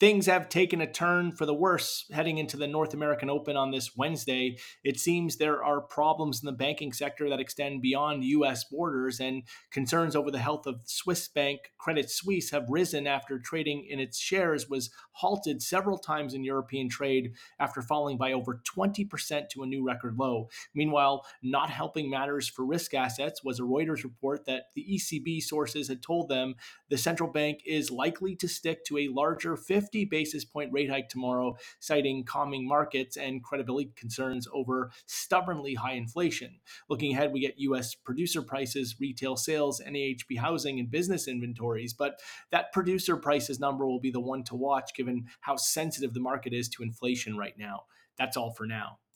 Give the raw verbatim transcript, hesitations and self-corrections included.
Things have taken a turn for the worse heading into the North American Open on this Wednesday. It seems there are problems in the banking sector that extend beyond U S borders, and concerns over the health of Swiss bank Credit Suisse have risen after trading in its shares was halted several times in European trade after falling by over twenty percent to a new record low. Meanwhile, not helping matters for risk assets was a Reuters report that the E C B sources had told them the central bank is likely to stick to a larger fifty basis point rate hike tomorrow, citing calming markets and credibility concerns over stubbornly high inflation. Looking ahead, we get U S producer prices, retail sales, N A H B housing, and business inventories. But that producer prices number will be the one to watch given how sensitive the market is to inflation right now. That's all for now.